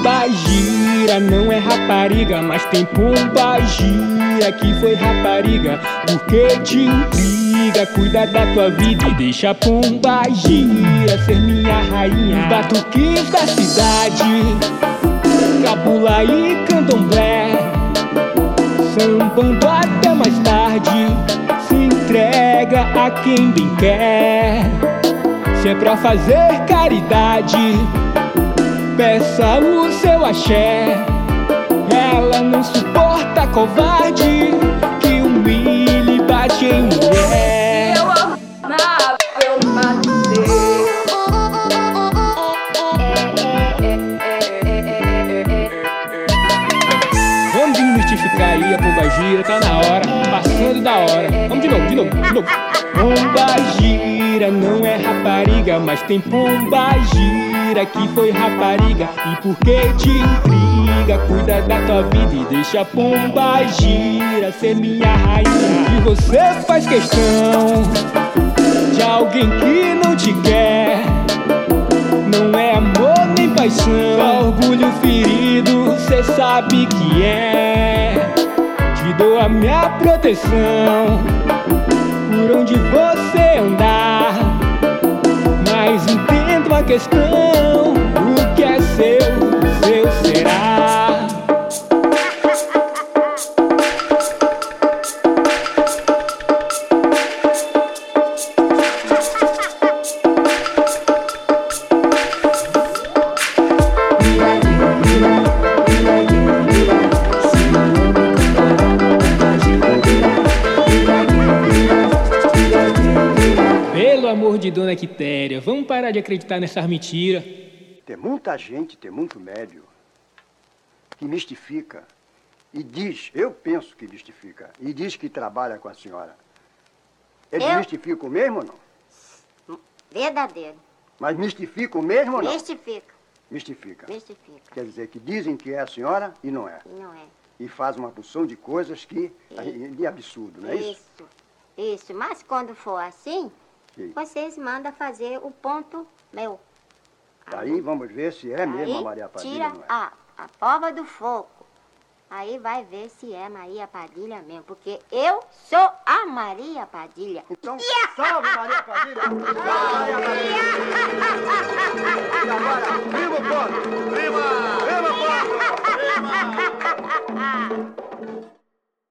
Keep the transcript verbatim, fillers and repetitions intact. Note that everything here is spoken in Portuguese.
pomba gira, não é rapariga, mas tem pomba gira que foi rapariga, porque te intriga, cuida da tua vida e deixa a pomba gira ser minha rainha. Os batuques da cidade, cabula e candomblé, sambando até mais tarde, se entrega a quem bem quer. Se é pra fazer caridade, peça o seu axé. Ela não suporta covarde que humilha e bate em mulher. Eu amava, eu matei. Vamos desmistificar aí a pomba gira, tá na hora, passando da hora. Vamos de novo, de novo, de novo. Pomba gira não é rapariga, mas tem pomba gira que foi rapariga, e porque te intriga, cuida da tua vida e deixa a pomba gira ser minha rainha. E você faz questão de alguém que não te quer, não é amor nem paixão, só orgulho ferido, cê sabe que é. Te dou a minha proteção por onde você andar, mas entendo a questão, o que é seu, seu será. Pelo amor de Dona Quitéria, vamos parar de acreditar nessas mentiras. Tem muita gente, tem muito médio que mistifica e diz, eu penso que mistifica, e diz que trabalha com a senhora. Eles Eu? mistificam mesmo ou não? Verdadeiro. Mas mistificam mesmo ou não? Mistifica. Mistifica. Mistifica. Quer dizer que dizem que é a senhora e não é. E não é. E faz uma porção de coisas que de absurdo, não é isso? Isso. Isso. Mas quando for assim, Sim. vocês mandam fazer o ponto meu. Aí vamos ver se é mesmo Aí a Maria Padilha tira ou não é. a, a prova do fogo. Aí vai ver se é Maria Padilha mesmo, porque eu sou a Maria Padilha. Então, salve Maria Padilha! Salve Maria Padilha! E agora, primo ponto! Prima! Prima ponto! Prima!